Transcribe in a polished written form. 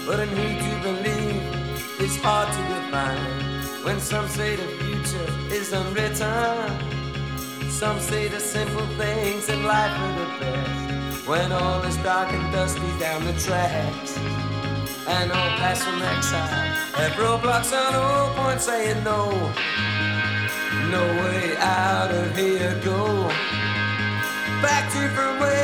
But in who to believe is hard to define. When some say the future is unwritten, some say the simple things in life are the best. When all is dark and dusty down the tracks, and all pass from exile, have roadblocks on all points saying no. No way out of here, go back to from where